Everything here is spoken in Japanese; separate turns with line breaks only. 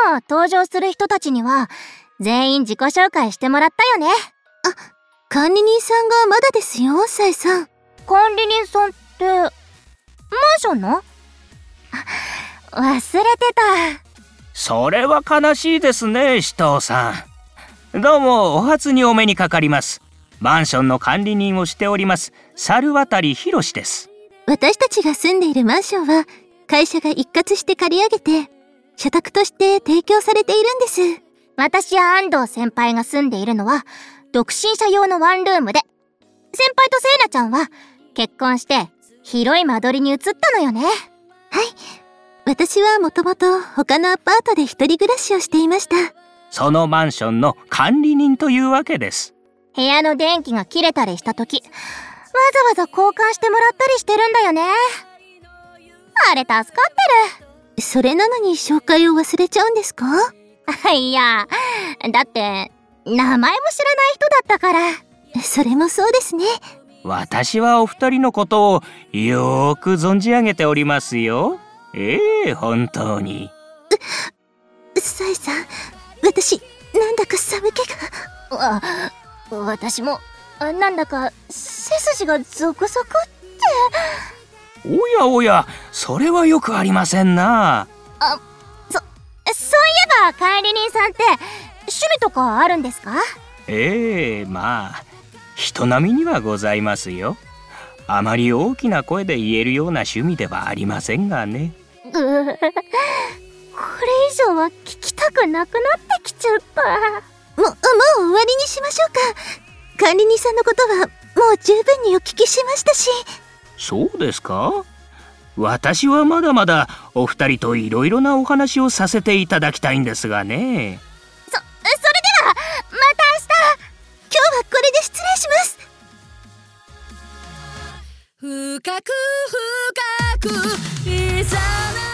日登場する人たちには全員自己紹介してもらったよね。
管理人さんがまだですよ、サイさん。
管理人さんってマンションの？忘れてた。
それは悲しいですね、紫藤さん。どうもお初にお目にかかります。マンションの管理人をしております猿渡博です。
私たちが住んでいるマンションは会社が一括して借り上げて社宅として提供されているんです。
私や安藤先輩が住んでいるのは独身者用のワンルームで、先輩とせいなちゃんは結婚して広い間取りに移ったのよね。
はい。私はもともと他のアパートで一人暮らしをしていました。
そのマンションの管理人というわけです。
部屋の電気が切れたりした時、わざわざ交換してもらったりしてるんだよね。あれ助かって
る。それなのに紹介を忘れちゃうんですか？
いや、だって名前も知らない人だったから。
それもそうですね。
私はお二人のことをよーく存じ上げておりますよ。本当に。
サイさん、私なんだか寒気が。
私もなんだか背筋がゾクゾクって。
おやおや、それはよくありませんな。
そういえば管理人さんって趣味とかあるんですか？
まあ人並みにはございますよ。あまり大きな声で言えるような趣味ではありませんがね。
これ以上は聞きたくなくなってきちゃった。
もう終わりにしましょうか。管理人さんのことはもう十分にお聞きしましたし。
そうですか？私はまだまだお二人といろいろなお話をさせていただきたいんですがね。
それではまた
明日。今日はこれで失礼します。
深く深くいざな